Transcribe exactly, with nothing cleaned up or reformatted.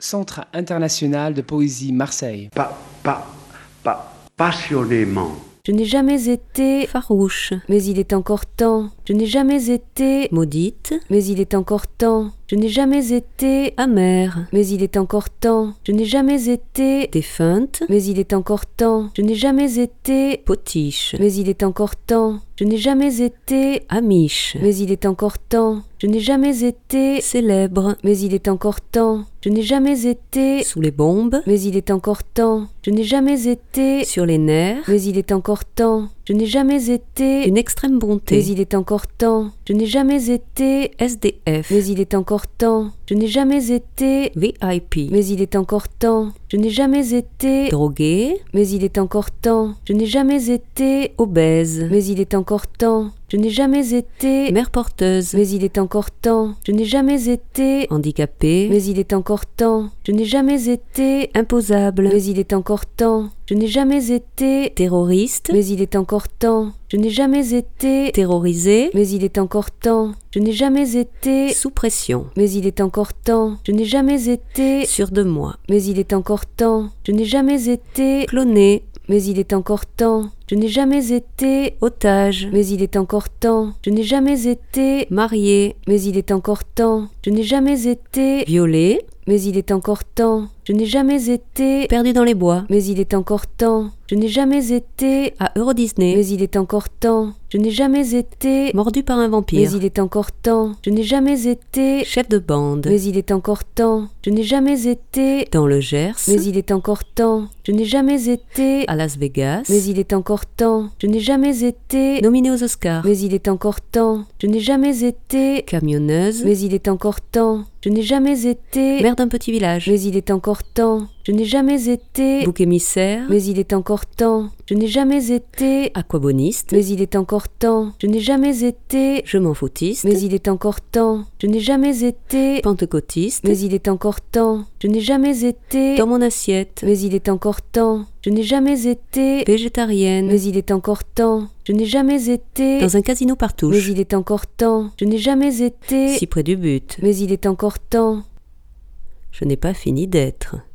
Centre international de poésie Marseille. Pa, pa, pa, passionnément. Je n'ai jamais été farouche, mais il est encore temps. Je n'ai jamais été maudite, mais il est encore temps. Je n'ai jamais été amère, mais il est encore temps. Je n'ai jamais été défunte, mais il est encore temps. Je n'ai jamais été potiche, mais il est encore temps. Je n'ai jamais été amiche, mais il est encore temps. Je n'ai jamais été célèbre, mais il est encore temps. Je n'ai jamais été sous les bombes, mais il est encore temps. Je n'ai jamais été sur les nerfs, mais il est encore temps. Je n'ai jamais été une extrême bonté, mais il est encore temps. Je n'ai jamais été S D F, mais il est encore temps. Je n'ai jamais été V I P, mais il est encore temps. Je n'ai jamais été drogué, mais il est encore temps. Je n'ai jamais été obèse, mais il est encore temps. Je n'ai jamais été mère porteuse, mais il est encore temps. Je n'ai jamais été handicapée, mais il est encore temps. Je n'ai jamais été imposable, mais il est encore temps. Je n'ai jamais été terroriste, mais il est encore temps. Je n'ai jamais été terrorisé, mais il est encore temps. Je n'ai jamais été sous pression, mais il est encore temps. Je n'ai jamais été sûr de moi, mais il est encore temps. Je n'ai jamais été cloné, mais il est encore temps. Je n'ai jamais été otage, mais il est encore temps. Je n'ai jamais été marié, mais il est encore temps. Je n'ai jamais été violé, mais il est encore temps. Je n'ai jamais été perdu dans les bois, mais il est encore temps. Je n'ai jamais été à Euro Disney, mais il est encore temps. Je n'ai jamais été mordu par un vampire, mais il est encore temps. Je n'ai jamais été chef de bande, mais il est encore temps. Je n'ai jamais été dans le Gers, mais il est encore temps. Je n'ai jamais été à Las Vegas, mais il est encore temps. Je n'ai jamais été nominée aux Oscars, mais il est encore temps. Je n'ai jamais été camionneuse, mais il est encore temps. Je n'ai jamais été mère d'un petit village, mais il est encore temps. Je n'ai jamais été bouc émissaire, mais il est encore temps. Je n'ai jamais été aquaboniste, mais il est encore temps. Je n'ai jamais été je m'en foutiste, mais il est encore temps. Je n'ai jamais été pentecôtiste, mais il est encore temps. Je n'ai jamais été dans mon assiette, mais il est encore temps. Je n'ai jamais été végétarienne, mais il est encore temps. Je n'ai jamais été dans un casino partouche, mais il est encore temps. Je n'ai jamais été si près du but, mais il est encore temps. Je n'ai pas fini d'être.